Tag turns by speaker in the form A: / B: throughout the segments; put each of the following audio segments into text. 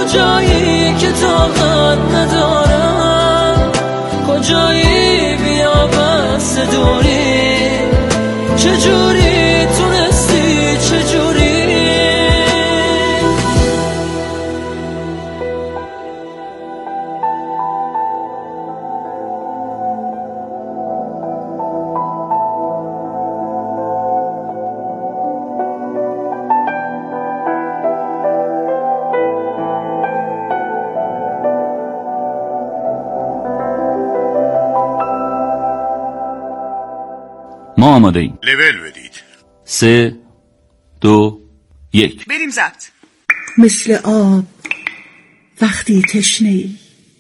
A: کجایی که طاقت ندارم، کجایی بیا بس دوری، چجوری تونستی چجوری.
B: ما آماده ایم.
C: لول بدید.
B: 3 2 1
D: بریم زد.
E: مثل آب وقتی تشنه‌ای،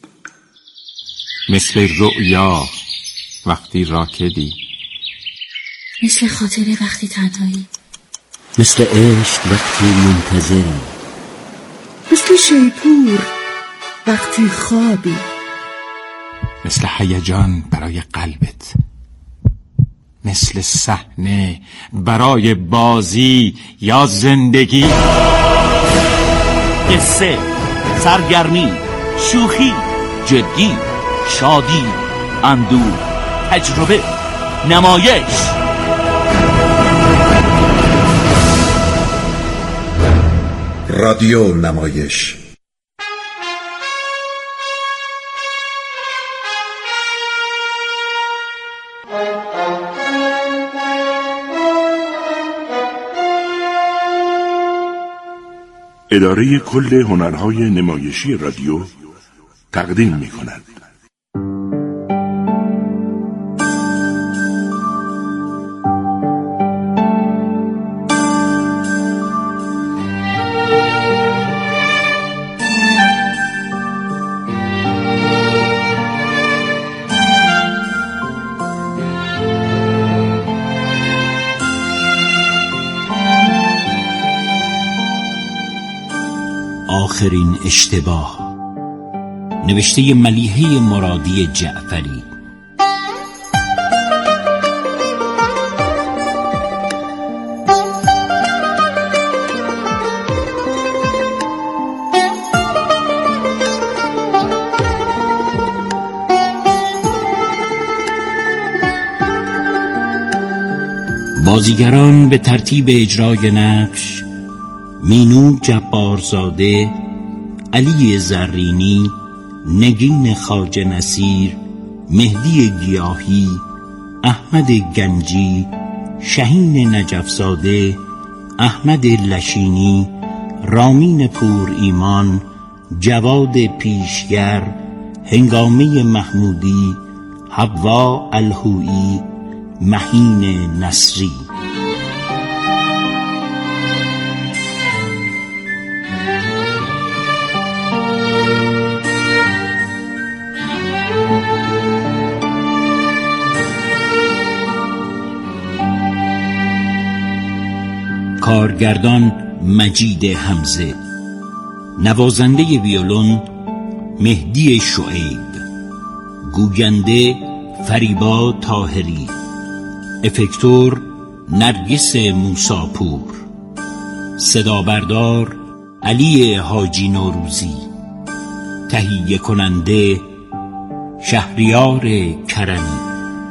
F: مثل رؤیا وقتی راکدی،
G: مثل خاطره وقتی تنهایی،
H: مثل عشق وقتی منتظری،
E: مثل شیپور وقتی خوابی،
F: مثل هیجان برای قلبت، مثل صحنه برای بازی یا زندگی.
B: قصه، سرگرمی، شوخی، جدی، شادی، اندوه، تجربه، نمایش.
C: رادیو نمایش. اداره کل هنرهای نمایشی رادیو تقدیم می‌کند.
H: آخرین اشتباه، نوشته ملیحه مرادی جعفری. بازیگران به ترتیب اجرای نقش: مینو جبارزاده، علی زرینی، نگین خواجه نصیر، مهدی گیاهی، احمد گنجی، شهین نجفزاده، احمد لشینی، رامین پور ایمان، جواد پیشگر، هنگامه محمودی، حوا الهویی، مهین نصری. کارگردان مجید حمزه، نوازنده ویولون مهدی شعیب، گوینده فریبا طاهری، افکتور نرگس موساپور، صدابردار علی حاجی نوروزی، تهیه کننده شهریار کرمی.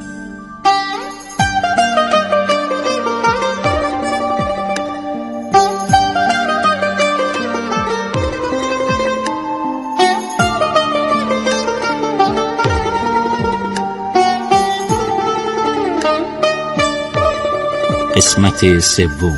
H: قسمت سوم.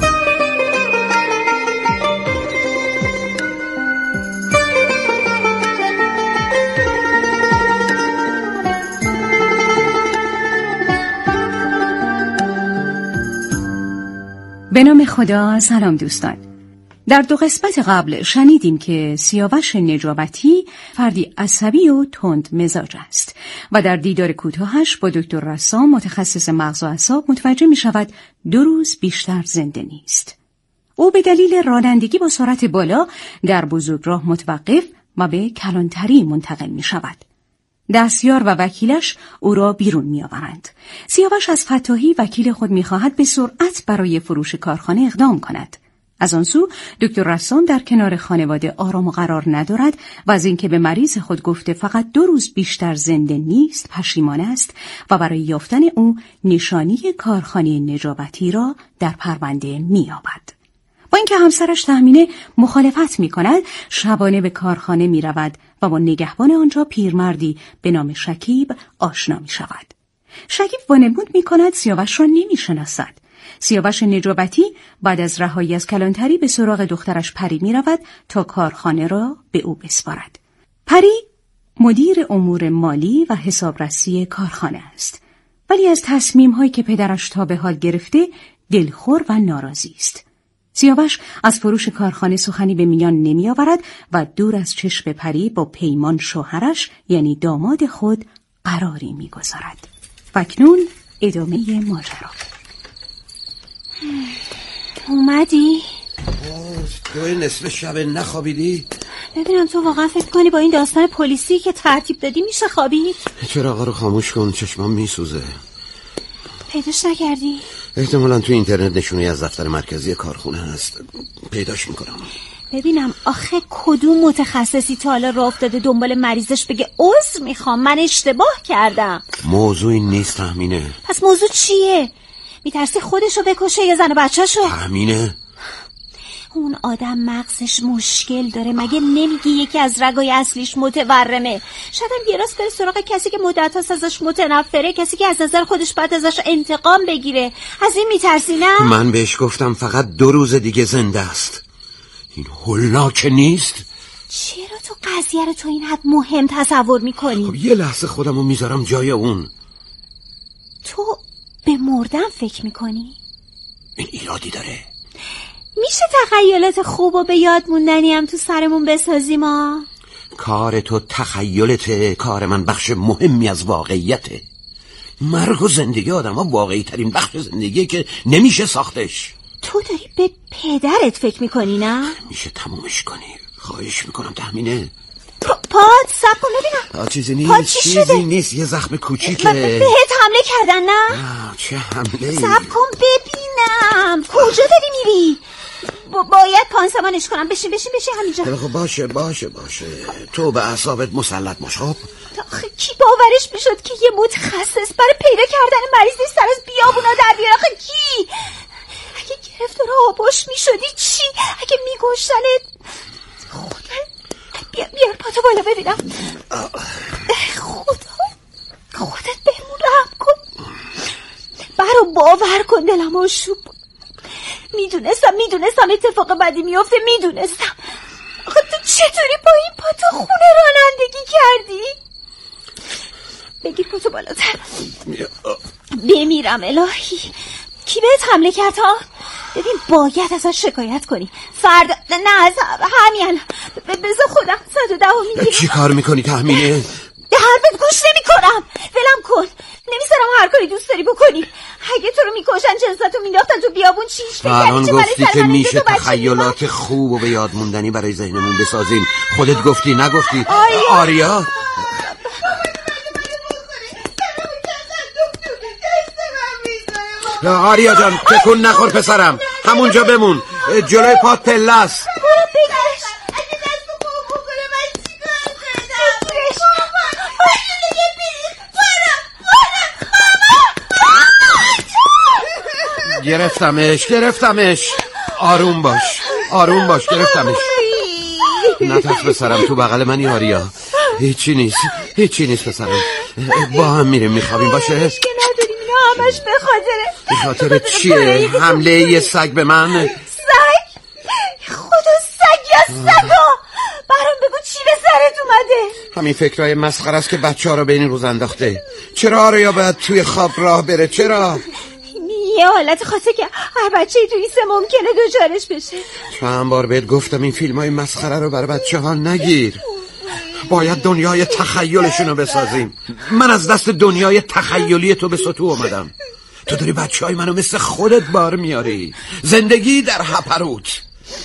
I: به نام خدا. سلام دوستان. در 2 قسمت قبل شنیدیم که سیاوش نجابتی فردی عصبی و تند مزاج است و در دیدار کوتاهش با دکتر رسام متخصص مغز و اعصاب متوجه می شود 2 روز بیشتر زنده نیست. او به دلیل رانندگی با سرعت بالا در بزرگراه متوقف و به کلانتری منتقل می شود. دستیار و وکیلش او را بیرون می آورند. سیاوش از فتاحی وکیل خود می خواهد به سرعت برای فروش کارخانه اقدام کند. از آن سو دکتر رسام در کنار خانواده آرام و قرار ندارد و از اینکه به مریض خود گفته فقط 2 روز بیشتر زنده نیست پشیمان است و برای یافتن او نشانی کارخانه نجابتی را در پرونده می‌یابد. با اینکه همسرش تهمینه مخالفت می‌کند، شبانه به کارخانه می‌رود و با نگهبان آنجا پیرمردی به نام شکیب آشنا می‌شود. شکیب وانمود می‌کند سیاوش را نمی‌شناسد. سیاوش نجابتی بعد از رهایی از کلانتری به سراغ دخترش پری می‌رود تا کارخانه را به او بسپارد. پری مدیر امور مالی و حسابرسی کارخانه است، ولی از تصمیم‌هایی که پدرش تا به حال گرفته دلخور و ناراضی است. سیاوش از فروش کارخانه سخنی به میان نمی‌آورد و دور از چشم پری با پیمان شوهرش یعنی داماد خود قراری می‌گذارد. اکنون ادامه ماجرا.
D: اومدی؟
J: تو نصف شب نخوابیدی؟
D: ببینم تو واقعا فکر کنی با این داستان پلیسی که ترتیب دادی میشه خوابید؟
J: چراغا رو خاموش کن، چشمام میسوزه.
D: پیداش نکردی؟
J: احتمالاً تو اینترنت نشونی از دفتر مرکزی کارخونه هست، پیداش میکنم.
D: ببینم آخه کدوم متخصصی تا حالا راه افتاده دنبال مریضش بگه عذر میخوام من اشتباه کردم؟
J: موضوعی نیست تهمینه.
D: پس موضوع چیه؟ میترسی خودشو بکشه یا زن و بچه‌شو؟
J: تهمینه
D: اون آدم مغزش مشکل داره، مگه نمیگی یکی از رگای اصلیش متورمه؟ شاید هم یه راست بره سراغ کسی که مدت هاست ازش متنفره، کسی که از نظر خودش باید ازش انتقام بگیره. از این میترسی نه؟
J: من بهش گفتم فقط 2 روز دیگه زنده است. این هولناک نیست؟
D: چرا تو قضیه رو تو این حد مهم تصور میکنی؟
J: خب یه لحظه خودمو میذارم جای اون.
D: تو به مردن فکر میکنی؟
J: این ایرادی داره؟
D: میشه تخیلات خوب و به یاد موندنی هم تو سرمون بسازیم ما؟
J: کار تو تخیلته، کار من بخش مهمی از واقعیته. مرگ و زندگی آدم ها واقعی ترین بخش زندگیه که نمیشه ساختش.
D: تو داری به پدرت فکر میکنی نه؟
J: میشه تمومش کنی، خواهش میکنم تهمینه.
D: پات سب کن ببینم.
J: چیزی نیست، چیزی نیست، یه زخم کوچیکه.
D: بهت حمله کردن نه؟
J: چه حمله؟
D: سب کن ببینم کجا داری میری؟ باید پانسمانش کنم. بشین همینجا.
J: خب باشه تو به اعصابت مسلط باش. خب
D: آخه کی باورش میشد که یه متخصص برای پیدا کردن مریضی سر از بیابونا در بیاره؟ آخه کی؟ اگه گرفتار آباش میشدی چی؟ اگه میگوشتنت؟ بیار پاتو بالا ببینم. خودت بهمون رحم کن. برو باور کن دلم آشوب. میدونستم اتفاق بدی میفته، میدونستم. آخه تو چطوری با این پاتو خونه رانندگی کردی؟ بگیر پاتو بالاتر. بمیرم الهی. کی بهت حمله کرد ها؟ ببین باید ازش شکایت کنی. فردا نه از همین بذار خودم 110 میگیرم.
J: چی کار میکنی تهمینه؟
D: به حرفت گوش نمیکنم. ولم کن. نمیذارم هر کاری دوست داری بکنی. اگه تو رو میکشن جنساتو مینداختن تو بیابون چیش
J: الان گفتی که میشه تخیلات خوب و به یاد موندنی برای ذهنمون بسازیم. خودت گفتی نگفتی؟ آریا آریا جان تکون نخور پسرم، همونجا بمون، جلوی پات پله است. گرفتمش. آروم باش گرفتمش. نترس پسرم، تو بغل منی آریا. هیچی نیست پسرم. با هم میریم میخوابیم باشه؟
D: همش
J: به خاطر چیه؟ حمله یه سگ به من؟
D: سگ؟ خدا سگ یا سگا؟ برام بگو چی به سرت اومده؟
J: همین فکرهای مسخره است که بچه‌ها رو به این روز انداخته. چرا آریا باید توی خواب راه بره؟ چرا؟
D: یه حالت خاصه که هر بچه توی سه ممکنه دوچارش بشه.
J: چند بار بهت گفتم این فیلم‌های مسخره رو برای بچه‌ها نگیر. باید دنیای تخیلشونو بسازیم. من از دست دنیای تخیلی تو به سطوح اومدم. تو داری بچه‌های منو مثل خودت بار میاری. زندگی در هپروت.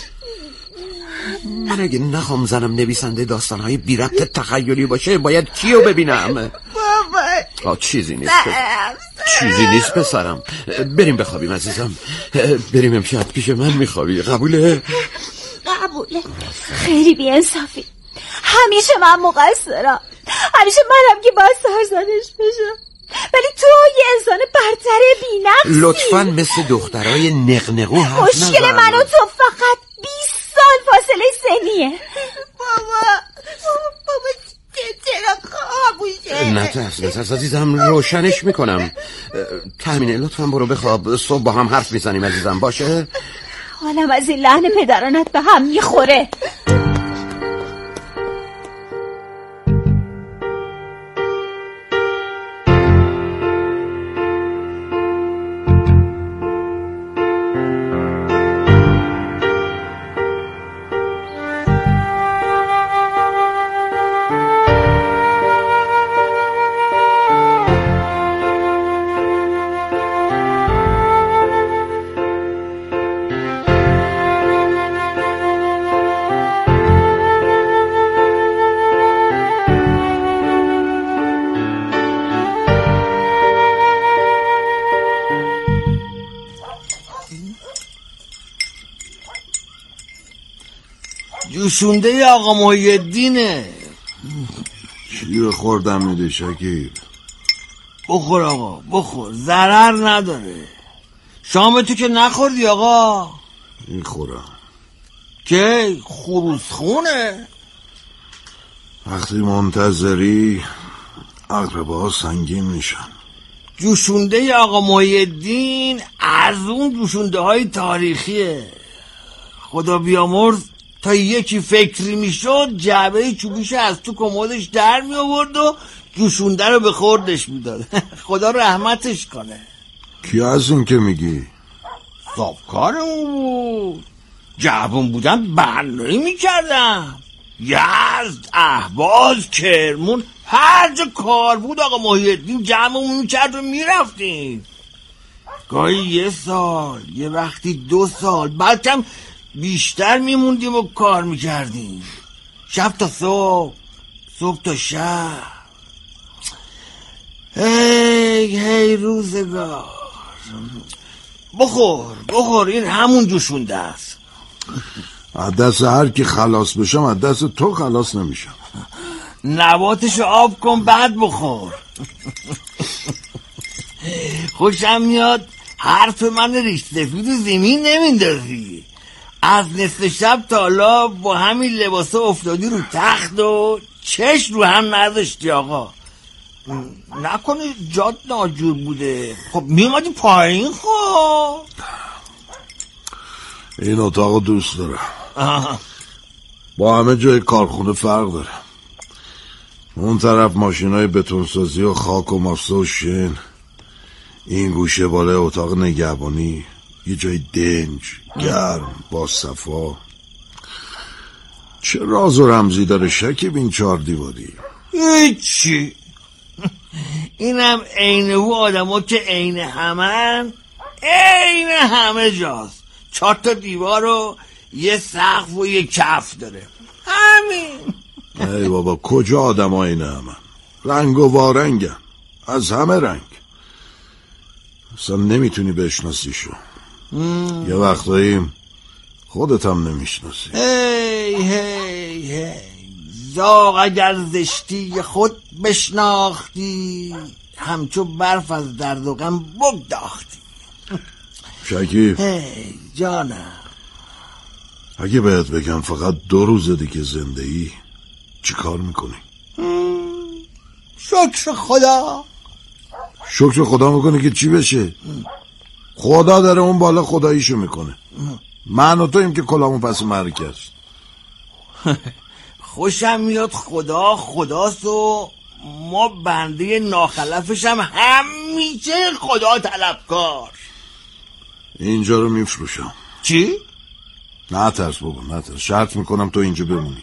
J: من اگه نخوام زنم نویسنده داستان‌های بی ربط تخیلی باشه باید کیو ببینم؟ چیزی نیست چیزی نیست پسرم. بریم بخوابیم عزیزم. بریم امشب پیش من میخوابی. قبوله؟
D: قبوله. خیلی بی‌انصافی. همیشه من مقصرم. همیشه منم که باید سرزنش بشم، ولی تو یه انسان برتر بی‌نقصی.
J: لطفاً مثل دخترای نقنقو حرف نزن.
D: مشکل من و تو فقط 20 سال فاصله سنیه. بابا چرا خوابوشه؟
J: نترس عزیزم، روشنش میکنم. تامینه لطفاً برو بخواب، صبح با هم حرف میزنیم عزیزم. باشه؟
D: حالم از این لحن پدرانت به هم میخوره.
K: جوشونده آقا محی‌الدینه.
L: چی خوردم میده شکیب؟
K: بخور آقا بخور، ضرر نداره. شامتو که نخوردی آقا؟
L: میخورم.
K: که خروسخونه؟
L: وقتی منتظری عقربه‌ها سنگین میشن.
K: جوشونده آقا محی‌الدین از اون جوشونده های تاریخیه. خدا بیامرز تا یکی فکری میشد جعبه چوبیشو از تو کمدش در می آورد و جوشونده رو به خوردش میداد. خدا رحمتش کنه.
L: کی از این که میگی؟
K: صاحبکارمون بود. جوون بودم برنامه‌ای میکردم. یزد، اهواز، کرمون، هر جا کار بود آقا محی‌الدین جمعمون میکرد و میرفتیم. گاهی 1 سال، یه وقتی 2 سال، بعدم بیشتر میموندیم و کار میکردیم. شب تا صبح، صبح تا شب. هی روزگار. بخور این همون جوشونده است.
L: از دست هر کی خلاص بشم از دست تو خلاص نمیشم.
K: نباتشو آب کن بعد بخور. خوشم میاد حرف من ریش سفید و زمین نمیندازی. از نصف شب تا حالا با همین لباسا افتادی رو تخت و چشم رو هم نداشتی آقا. نکنه جات ناجور بوده؟ خب میمادی پایین. خب
L: این اتاقو دوست دارم. با همه جای کارخونه فرق داره. اون طرف ماشینای بتونسازی و خاک و ماسه و شن، این گوشه بالای اتاق نگهبانی یه جای دنج گرم با صفا. چه راز و رمزی داره شکیب این 4 دیواری؟
K: هیچی. اینم عین او آدما که عین همن، عین همه جاست. 4 تا دیوار و یه سقف و یه کف داره. همین.
L: ای بابا کجا آدم ها اینه همن؟ رنگ و وارنگن، از همه رنگ. اصلا نمیتونی بشناسیشو. یه وقتایی خودت هم نمیشناسی.
K: هی زاغ اگر زشتی خود بشناختی، همچو برف از درد و غم بگداختی.
L: شکیب
K: جانم،
L: اگه بهت بگم فقط 2 روز دیگه زنده ای چی کار میکنی؟
K: شکر خدا.
L: شکر خدا میکنی که چی بشه؟ خدا داره اون بالا خداییشو میکنه. من و تویم که کلامون پس مرکز است.
K: خوشم میاد خدا خداست و ما بنده ناخلفش هم همیشه خدا طلبکار.
L: اینجا رو میفروشم.
K: چی؟
L: نه ترس بابا، نه ترس. شرط میکنم تو اینجا بمونی.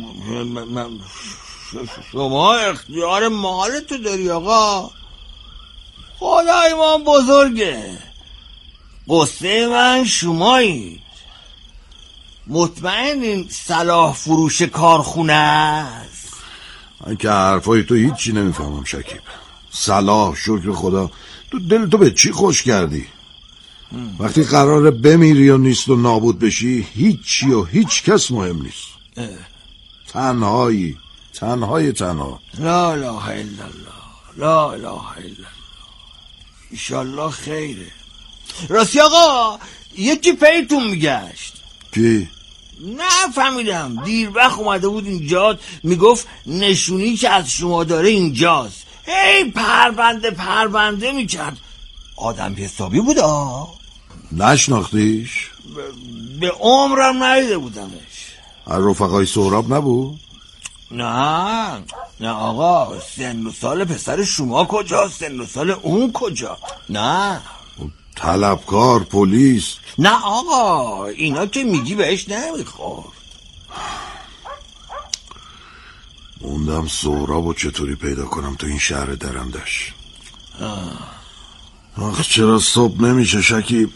K: شما اختیار مالتو داری آقا. خدای ما بزرگه. قصه من شمایید. مطمئن این صلاح فروش کارخونه است؟
L: من که حرفای تو هیچی نمیفهمم شکیب. صلاح، شکر خدا. تو دل تو به چی خوش کردی؟ وقتی قراره بمیری و نیست و نابود بشی، هیچی و هیچ کس مهم نیست. تنها. لا
K: اله الا الله، لا اله الا الله. انشالله خیره. راستی آقا یکی پیتون میگشت.
L: کی؟
K: نه فهمیدم، دیر وقت اومده بود اینجا، میگفت نشونی که از شما داره اینجاست. هی پربنده میکرد. آدم حسابی بود
L: نشناختیش؟
K: به عمرم ندیده بودمش.
L: از رفقای سهراب نبود؟
K: نه آقا، سن و سال پسر شما کجاست؟ سن و سال اون کجا؟ نه
L: طلبکار، پلیس؟
K: نه آقا، اینا که میگی بهش نمیخورد.
L: موندم سهرابو چطوری پیدا کنم تو این شهر درندش. آخه چرا صبح نمیشه شکیب؟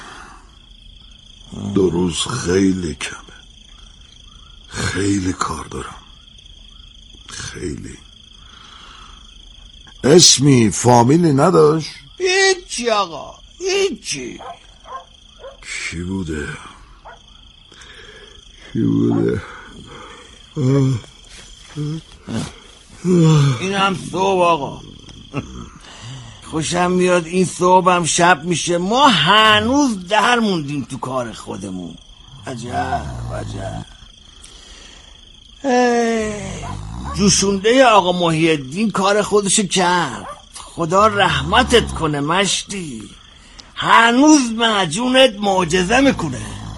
L: 2 روز خیلی کمه. خیلی کار دارم، خیلی. اسمی فامیلی نداشت؟
K: هیچی آقا، هیچی.
L: کی بوده؟
K: این هم صبح آقا. خوشم میاد این صبح هم شب میشه، ما هنوز در موندیم تو کار خودمون. عجب. جوشونده آقا محی الدین کار خودشو کرد. خدا رحمتت کنه مشتی، هنوز مجونت معجزه میکنه.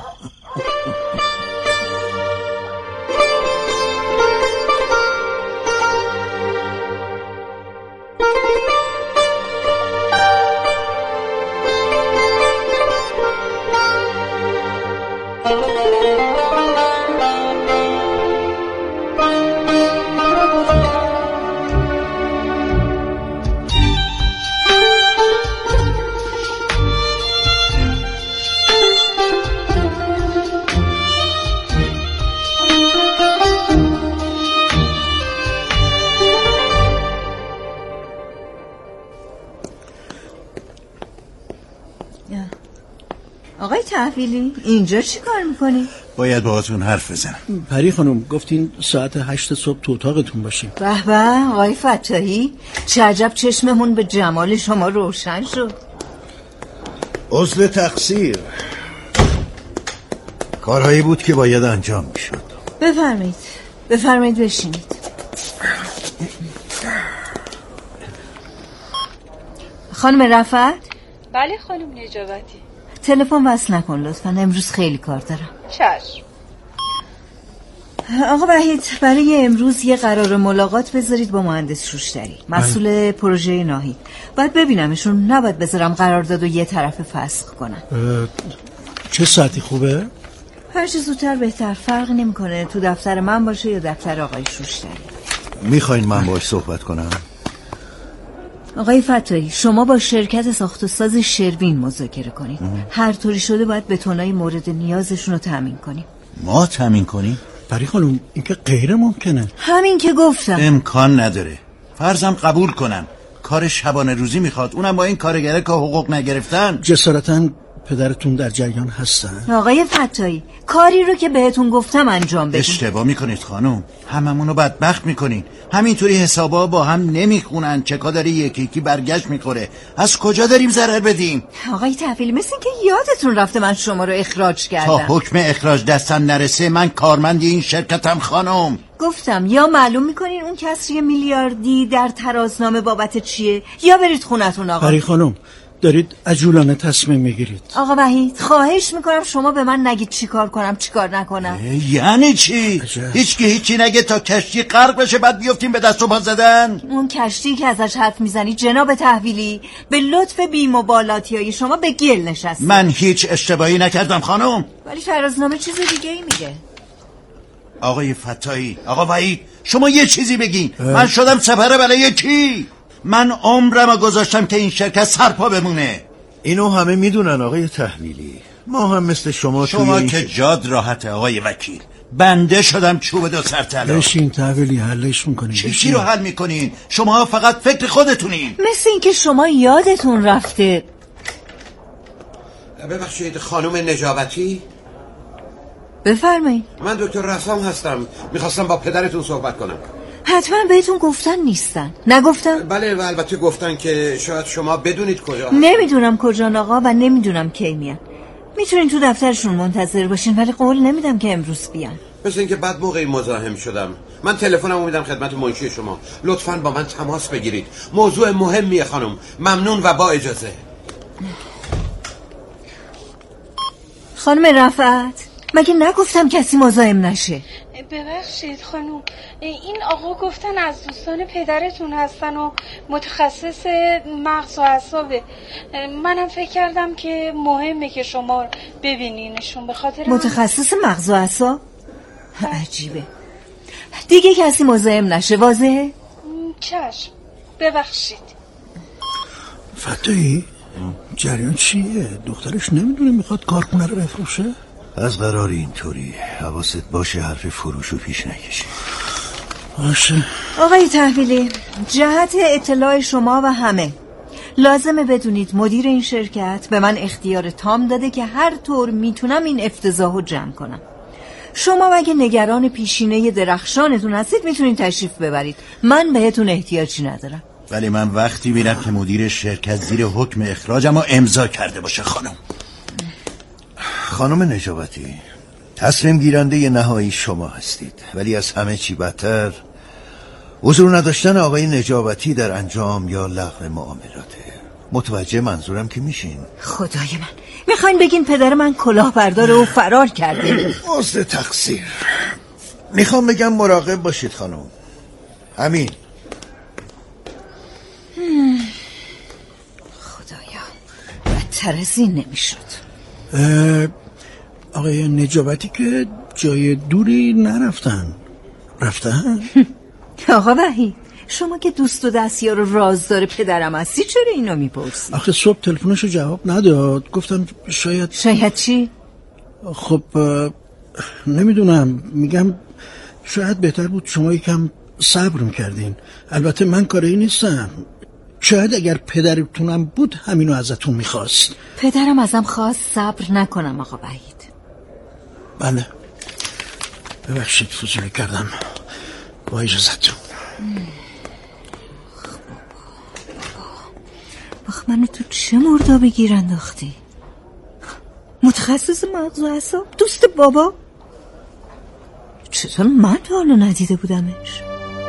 M: آقای تحویلی اینجا چی کار میکنی؟
N: باید باهاتون حرف بزنم.
O: پری خانم گفتین ساعت 8 صبح تو اتاقتون باشیم.
M: به به آقای فتاحی، چه عجب چشممون به جمال شما روشن شد.
N: عذر تقصیر، کارهایی بود که باید انجام میشد.
M: بفرمایید بشینید. خانم رفعت؟
P: بله خانم نجابتی.
M: تلفن وصل نکن لطفا، امروز خیلی کار دارم.
P: چشم.
M: آقا وحید، برای امروز یه قرار ملاقات بذارید با مهندس شوشتری، مسئول پروژه ناهید. باید ببینمشون، نباید بذارم قراردادو یه طرف فسخ کنن.
O: چه ساعتی خوبه؟
M: هر چه زودتر بهتر، فرق نمیکنه تو دفتر من باشه یا دفتر آقای شوشتری.
N: میخواین من باش صحبت کنم؟
M: آقای فتاحی، شما با شرکت ساخت و ساز شروین مذاکره کنید. هر طوری شده باید بتونای مورد نیازشون رو تامین کنیم.
N: ما تامین کنیم؟
O: پری خانم این که غیر ممکنه.
M: همین که گفتم
N: امکان نداره. فرضم قبول کنم کار شبانه روزی میخواد، اونم با این کارگره که حقوق نگرفتن.
O: جسارتاً پدرتون در جریان هستن؟
M: آقای فتاحی، کاری رو که بهتون گفتم انجام بدید.
N: اشتباه میکنید خانم، هممونو بدبخت میکنین. همینطوری حسابا با هم نمیخونن، چکا داره یکی برگشت میخوره. از کجا داریم ضرر بدیم؟
M: آقای تحویلی، مثل این که یادتون رفته من شما رو اخراج کردم.
N: تا حکم اخراج دستم نرسه من کارمند این شرکتم خانم.
M: گفتم یا معلوم میکنین اون کسری میلیاردی در ترازنامه بابت چیه، یا برید خونتون. آقا
O: پری خانم دارید عجولانه تصمیم میگیرید.
M: آقا وحید، خواهش میکنم شما به من نگید چی کار کنم چی کار نکنم.
N: یعنی چی؟ هیچی نگه تا کشتی غرق بشه بعد بیفتیم به دست و پا زدن؟
M: اون کشتی که ازش حرف میزنی جناب تحویلی به لطف بی‌مبالاتی های شما به گل نشسته.
N: من هیچ اشتباهی نکردم خانم.
M: ولی ترازنامه چیز دیگه ای میگه.
N: آقای فتاحی، آقا وحید، شما یه چیزی بگین. من شدم سپر بلای کی؟ من عمرم گذاشتم که این شرکت سرپا بمونه.
Q: اینو همه میدونن آقای تحویلی. ما هم مثل شما
N: که جاد راحته آقای وکیل. بنده شدم چوب دو سر طلا.
O: بشین تحویلی حلش میکنیم.
N: چی رو حل میکنین؟ شما فقط فکر خودتونین.
M: مثل اینکه شما یادتون رفته.
J: ببخشید خانم نجابتی؟
M: بفرمایید.
J: من دکتر رسام هستم، میخواستم با پدرتون صحبت کنم.
M: حتما بهتون گفتن نیستن. نگفتن؟
J: بله و البته گفتن که شاید شما بدونید کجا.
M: نمیدونم کجا آقا و نمیدونم کی میان. میتونین تو دفترشون منتظر باشین ولی قول نمیدم که امروز بیان.
J: مثل اینکه بعد موقعی مزاحم شدم. من تلفنمو میدم خدمت منشی شما، لطفاً با من تماس بگیرید. موضوع مهمیه خانم. ممنون و با اجازه.
M: خانم رفعت، مگه نگفتم کسی مزاحم نشه؟
P: ببخشید خانم، این آقا گفتن از دوستان پدرتون هستن و متخصص مغز و اعصابه. منم فکر کردم که مهمه که شما ببینینشون، به خاطر
M: متخصص مغز و اعصاب؟ عجیبه. دیگه کسی مزاحم نشه، واضحه؟
P: چشم. ببخشید.
O: فتایی جریان چیه؟ دخترش نمیدونه میخواد کارخونه رو بفروشه؟
N: از قرار اینطوری حواست باشه حرف فروشو پیش نکشی.
O: باشه.
M: آقای تحویلی، جهت اطلاع شما و همه لازمه بدونید مدیر این شرکت به من اختیار تام داده که هر طور میتونم این افتضاحو جمع کنم. شما اگه نگران پیشینه درخشانتون هستید میتونید تشریف ببرید، من بهتون احتیاجی ندارم.
N: ولی من وقتی میرم که مدیر شرکت زیر حکم اخراجمو امضا کرده باشه. خانم نجابتی، تصمیم گیرنده نهایی شما هستید، ولی از همه چی بدتر حضور نداشتن آقای نجابتی در انجام یا لغو معاملاته. متوجه منظورم که میشین؟
M: خدای من، میخواین بگین پدر من کلاهبرداره و فرار کرده؟
N: مزد تقصیر. میخوام بگم مراقب باشید خانم. همین.
M: خدایا، بدتر از این نمیشد.
O: آقای نجابتی که جای دوری نرفتن. رفتن؟
M: آقا وحید، شما که دوست و دستیار و رازدار پدرم هستی چرا اینو میپرسی؟
O: آخه صبح تلفنشو جواب نداد، گفتم شاید
M: چی؟
O: خب نمیدونم، میگم شاید بهتر بود شما یکم صبر میکردین. البته من کاری نیستم، شاید اگر پدرتونم بود همینو ازتون میخواست.
M: پدرم ازم خواست صبر نکنم آقا وحید.
O: بله ببخشید فضولی کردم، با اجازتون.
M: بخ منو تو چه مردابی گیر انداختی؟ متخصص مغز و اعصاب؟ دوست بابا؟ چطور من تا حالا ندیده بودمش؟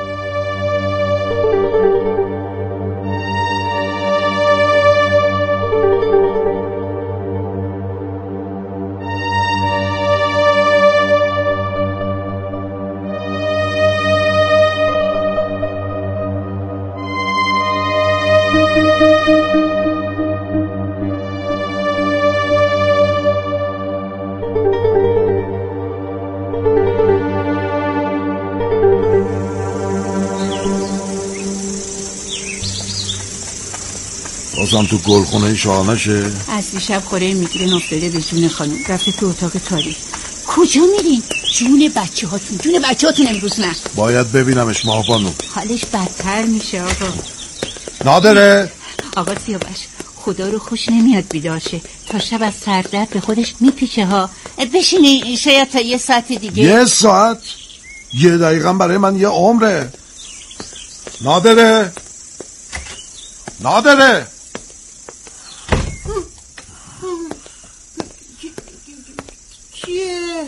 L: بازم تو گلخونه شاهنشه؟
I: از دیشب خوره میگیرن افتاده به جون خانم، رفته تو اتاق تاریک. کجا میرین؟ جون بچه هاتون امروز نه.
L: باید ببینمش ماهبانو.
I: حالش بدتر میشه آقا.
L: نادره؟
I: آقا سیاوش، خدا رو خوش نمیاد بیدار شه، تا شب از سردرد به خودش میپیچه ها. بشینی شاید تا یه ساعت دیگه.
L: 1 ساعت؟ 1 دقیقه برای من 1 عمره. نادره؟
E: چیه؟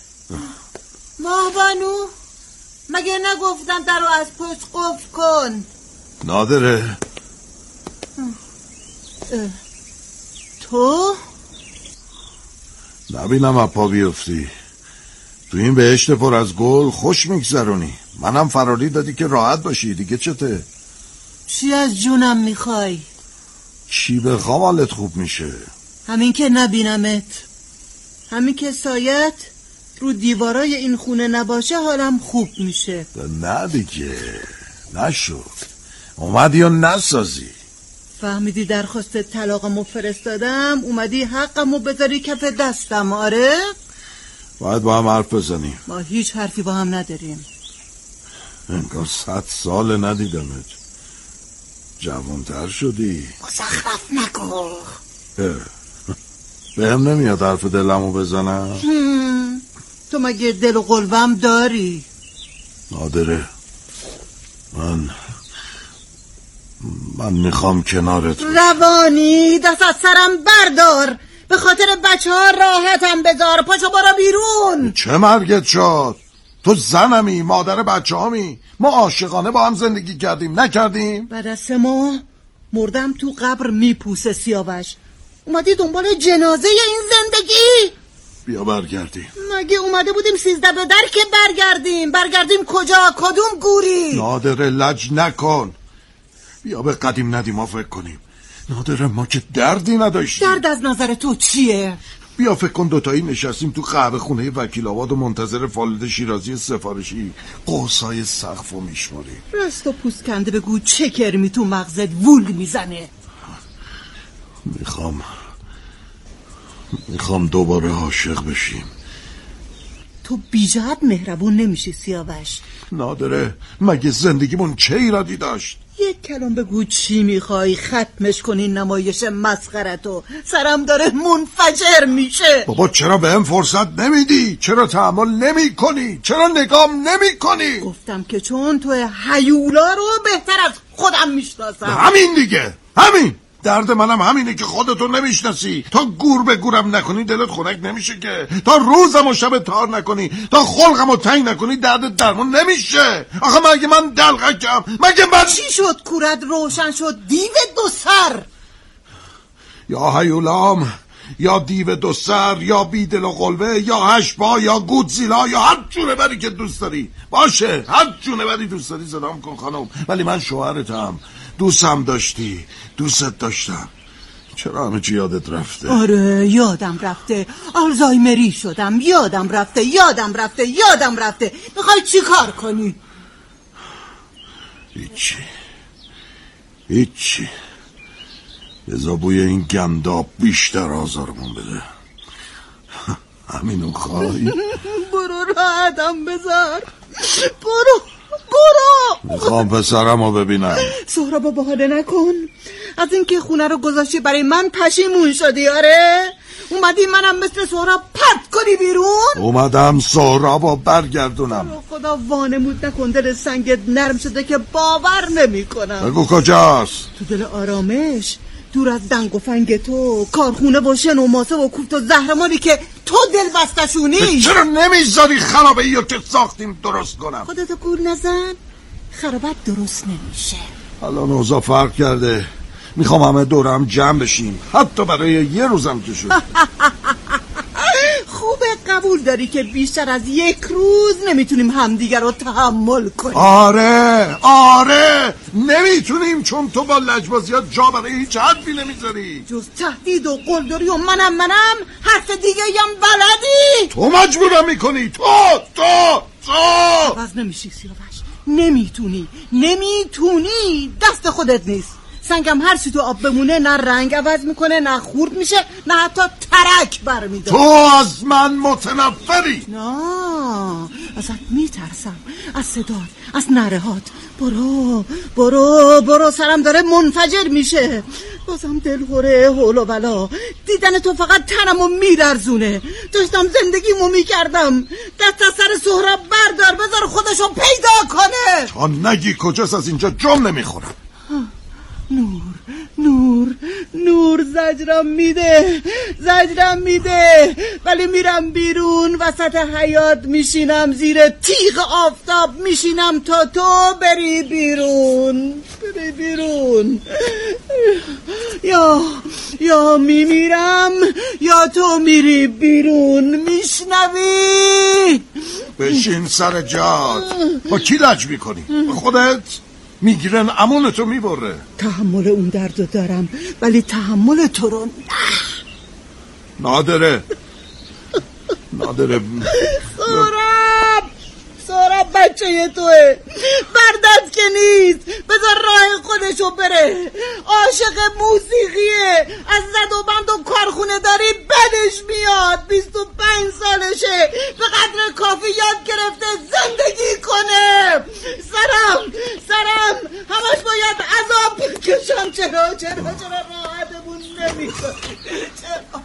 E: ماهبانو مگه نگفتم درو از پشت قفل کن؟
L: نادره؟
E: تو؟
L: نبینم اپا بیفتی. تو این بهشت پر از گل خوش میگذرونی، منم فراری دادی که راحت باشی. دیگه چته؟
E: چی از جونم میخوای؟
L: چی بخوام حالت خوب میشه؟
E: همین که نبینمت، همین که سایت رو دیوارای این خونه نباشه حالم خوب میشه.
L: نه دیگه نشد، اومدی و نسازی.
E: فهمیدی درخواست طلاقمو فرستادم، اومدی حقمو بذاری کف دستم. آره
L: باید با هم حرف بزنیم.
E: ما هیچ حرفی با هم نداریم.
L: انگار 100 سال ندیدمت. جوانتر شدی.
E: مزخرف نگو.
L: به هم نمیاد حرف دلمو بزنم.
E: تو مگه دل و قلبم داری؟
L: نادره، من میخوام کنارت باشم.
E: روانی دست از سرم بردار، به خاطر بچه ها راحتم بذار، پاشو برو بیرون.
L: چه مرگت شد؟ تو زنمی، مادر بچه هامی. ما عاشقانه با هم زندگی کردیم نکردیم؟
E: بعد از 3 ماه مردم تو قبر میپوسه سیاوش، اومدی دنبال جنازه این زندگی؟
L: بیا برگردیم.
E: مگه اومده بودیم 13 به در که برگردیم کجا؟ کدوم گوری؟
L: نادره لج نکن، بیا به قدیم ندیما فکر کنیم. نادره ما که دردی نداشتیم.
E: درد از نظر تو چیه؟
L: بیا فکر کن دوتایی نشستیم تو قهوه خونه وکیل آباد و منتظر فالد شیرازی سفارشی قوسای سقفو میشماریم.
E: راست و پوست کنده بگو چه کرمی تو مغزت وول میزنه؟
L: میخوام دوباره عاشق بشیم.
E: تو بیجهت مهربون نمیشی سیاوش.
L: نادره مگه زندگیمون چه ایرادی داشت؟
E: یک کلام بگو چی میخوای ختمش کنی نمایش مسخرتو، سرم داره منفجر میشه.
L: بابا چرا به هم فرصت نمیدی؟ چرا تحمل نمی کنی؟ چرا نگام نمی کنی؟
E: گفتم که چون تو هیولا رو بهتر از خودم میشناسم.
L: همین دیگه، همین. درد منم همینه که خودتو نمیشناسی. تا گور به گورم نکنی دلت خنک نمیشه که. تا روزم و شب تار نکنی، تا خلقم و تنگ نکنی دردت درمون نمیشه. آخه مگه من دلغکم؟ مگه من
E: چی شد کورت روشن شد؟ دیو 2 سر.
L: یا هیولام، یا دیو 2 سر، یا بیدل و قلبه، یا هشبا، یا گودزیلا، یا هر جونه بری که دوست داری باشه. هر جونه بری دوست داری صدام کن خانم، ولی من شوهرتم. دوستم داشتی، دوستت داشتم. چرا همه چی یادت رفته؟
E: آره یادم رفته، آلزایمری شدم. یادم رفته. میخوای چی کار کنی؟
L: هیچی. بذار بوی این گنداب بیشتر آزارمون بده. همینو خواهی؟
E: برو راحتم بذار. برو.
L: میخوام پسرمو ببینم.
E: سهرابو بهانه نکن. از اینکه خونه رو گذاشتی برای من پشیمون شدی؟ آره اومدی منم مثل سهراب پرت کنی بیرون؟
L: اومدم سهرابو برگردونم.
E: خدا وانمود نکن دل سنگت نرم شده که باور نمی کنم.
L: بگو کجاست؟
E: تو دل آرامش، دور از دنگ و فنگ تو، کارخونه و شن و ماسه و کوفت و زهرمانی که تو دل بستشونی.
L: چرا نمیذاری خرابه ایو که ساختیم درست کنم؟
E: خودتو گول نزن، خرابت درست نمیشه.
L: الان اوضاع فرق کرده. میخوام همه دورم جمع بشیم، حتی برای یه روزم که شد.
E: خوبه قبول داری که بیشتر از 1 روز نمیتونیم همدیگر رو تحمل کنیم.
L: آره نمیتونیم، چون تو با لجبازیات جا برای هیچ حرفی نمیذاری.
E: جز تهدید و قلدری و منم حرف دیگه هم بلدی.
L: تو مجبورم میکنی. تو
E: عوض نمیشی سیاوش. نمیتونی. دست خودت نیست. سنگم هر چی تو آب بمونه نه رنگ عوض میکنه، نه خورد میشه، نه حتی ترک برمیداره.
L: تو از من متنفری.
E: نه ازت میترسم، از صدات، از نرهات. برو سرم داره منفجر میشه. بازم دلهوره حول و بلا. دیدن تو فقط تنمو میلرزونه. داشتم زندگیمو میکردم. دست از سر سهراب بردار، بذار خودشو پیدا کنه.
L: تا نگی کجاست از اینجا جم نمیخورم.
E: نور زجرم میده ولی میرم بیرون وسط حیاط میشینم زیر تیغ آفتاب میشینم تا تو بری بیرون. یا میمیرم یا تو میری بیرون. میشنوی؟
L: بشین سر جات. با کی لج میکنی؟ با خودت؟ میگیرن امونتو میبره.
E: تحمل اون دردو دارم ولی تحمل تو رو
L: نادره
E: سهراب بچه توه. بردت که نیست، بذار راه خودشو بره. عاشق موسیقیه، از زد و بند و کارخونه داری بدش میاد. 25 سالشه، به قدر کافی یاد گرفته زندگی کنه. سرم همش باید عذاب بکشم. چرا راحتمون نمیکنی؟ چرا؟